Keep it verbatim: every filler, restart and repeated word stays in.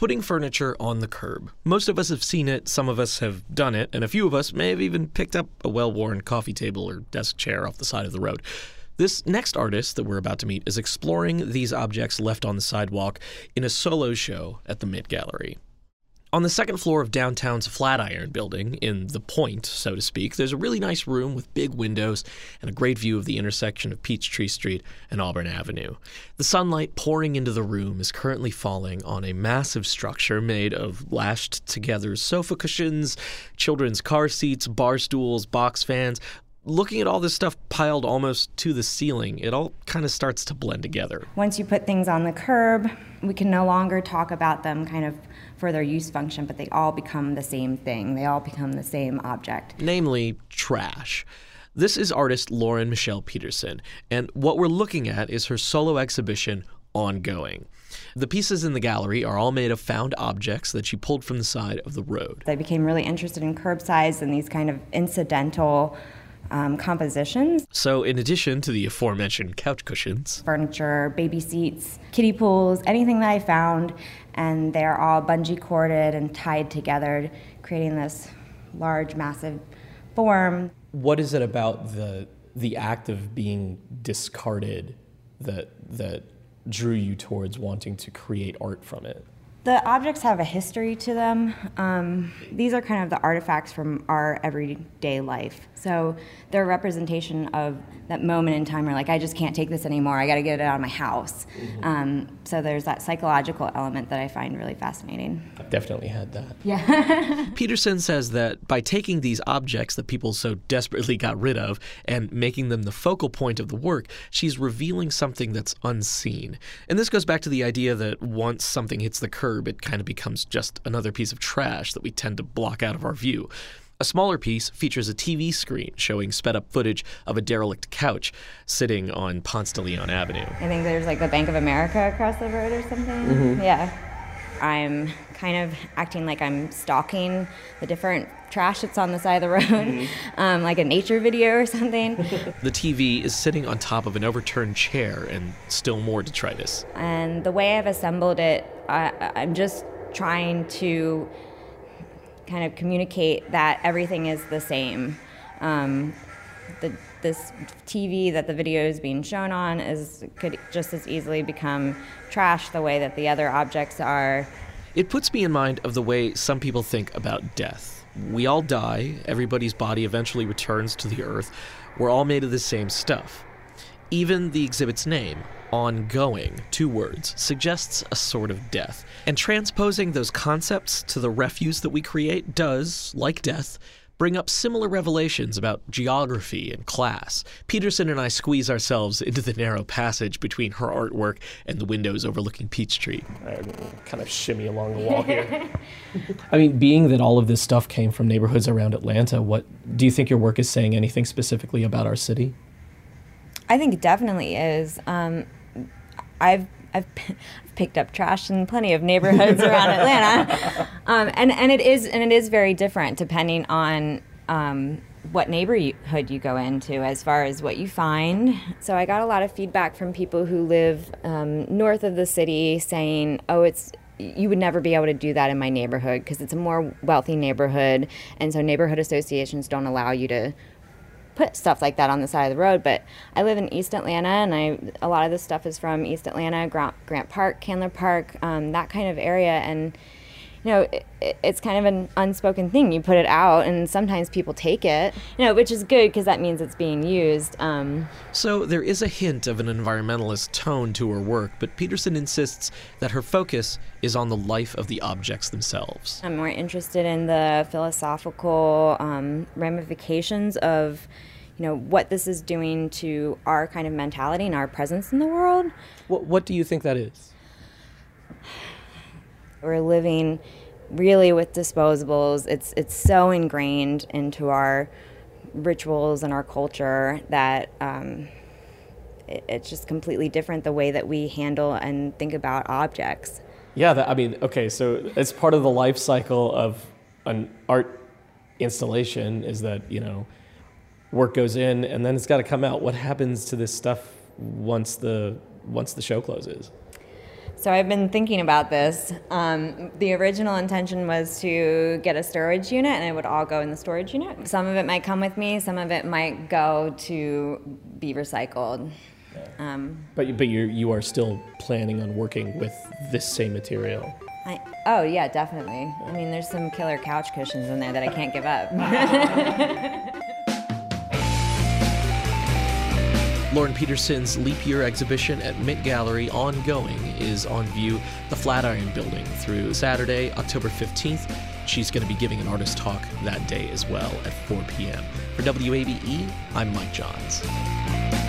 putting furniture on the curb. Most of us have seen it, some of us have done it, and a few of us may have even picked up a well-worn coffee table or desk chair off the side of the road. This next artist that we're about to meet is exploring these objects left on the sidewalk in a solo show at the Mint Gallery. On the second floor of downtown's Flatiron Building, in the Point, so to speak, there's a really nice room with big windows and a great view of the intersection of Peachtree Street and Auburn Avenue. The sunlight pouring into the room is currently falling on a massive structure made of lashed-together sofa cushions, children's car seats, bar stools, box fans. Looking at all this stuff piled almost to the ceiling, it all kind of starts to blend together. Once you put things on the curb, we can no longer talk about them kind of for their use function, but they all become the same thing. They all become the same object. Namely, trash. This is artist Lauren Michelle Peterson, and what we're looking at is her solo exhibition, Ongoing. The pieces in the gallery are all made of found objects that she pulled from the side of the road. I became really interested in curbsides and these kind of incidental Um, compositions. So in addition to the aforementioned couch cushions, furniture, baby seats, kiddie pools, anything that I found, and they're all bungee corded and tied together, creating this large, massive form. What is it about the the act of being discarded that that drew you towards wanting to create art from it? The objects have a history to them. Um, these are kind of the artifacts from our everyday life. So they're a representation of that moment in time where, like, I just can't take this anymore. I got to get it out of my house. Mm-hmm. Um, so there's that psychological element that I find really fascinating. I've definitely had that. Yeah. Peterson says that by taking these objects that people so desperately got rid of and making them the focal point of the work, she's revealing something that's unseen. And this goes back to the idea that once something hits the curb, it kind of becomes just another piece of trash that we tend to block out of our view. A smaller piece features a T V screen showing sped-up footage of a derelict couch sitting on Ponce de Leon Avenue. I think there's like the Bank of America across the road or something. Mm-hmm. Yeah. I'm kind of acting like I'm stalking the different trash that's on the side of the road, mm-hmm. um, like a nature video or something. The T V is sitting on top of an overturned chair and still more detritus. And the way I've assembled it, I, I'm just trying to kind of communicate that everything is the same. Um, the, this T V that the video is being shown on is could just as easily become trash the way that the other objects are. It puts me in mind of the way some people think about death. We all die, everybody's body eventually returns to the earth, we're all made of the same stuff. Even the exhibit's name, Ongoing, two words, suggests a sort of death. And transposing those concepts to the refuse that we create does, like death, bring up similar revelations about geography and class. Peterson and I squeeze ourselves into the narrow passage between her artwork and the windows overlooking Peachtree. I kind of shimmy along the wall here. I mean, being that all of this stuff came from neighborhoods around Atlanta, what do you think your work is saying anything specifically about our city? I think it definitely is. Um, I've I've picked up trash in plenty of neighborhoods around Atlanta, um, and and it is and it is very different depending on um, what neighborhood you go into as far as what you find. So I got a lot of feedback from people who live um, north of the city saying, "Oh, it's you would never be able to do that in my neighborhood because it's a more wealthy neighborhood, and so neighborhood associations don't allow you to put stuff like that on the side of the road." But I live in East Atlanta, and I a lot of this stuff is from East Atlanta, Grant, Grant Park, Candler Park, um, that kind of area. And you know, it, it's kind of an unspoken thing. You put it out, and sometimes people take it, you know, which is good because that means it's being used. Um, so there is a hint of an environmentalist tone to her work, but Peterson insists that her focus is on the life of the objects themselves. I'm more interested in the philosophical um, ramifications of, you know, what this is doing to our kind of mentality and our presence in the world. What, what do you think that is? We're living really with disposables. It's it's so ingrained into our rituals and our culture that um, it, it's just completely different the way that we handle and think about objects. Yeah, that, I mean, okay, so it's part of the life cycle of an art installation is that, you know, work goes in and then it's got to come out. What happens to this stuff once the once the show closes? So I've been thinking about this. Um, the original intention was to get a storage unit, and it would all go in the storage unit. Some of it might come with me, some of it might go to be recycled. Um, But but you you are still planning on working with this same material. I, oh yeah, definitely. I mean, there's some killer couch cushions in there that I can't give up. Lauren Peterson's Leap Year exhibition at Mint Gallery Ongoing is on view the Flatiron Building through Saturday, October fifteenth. She's going to be giving an artist talk that day as well at four p.m. For W A B E, I'm Mike Johns.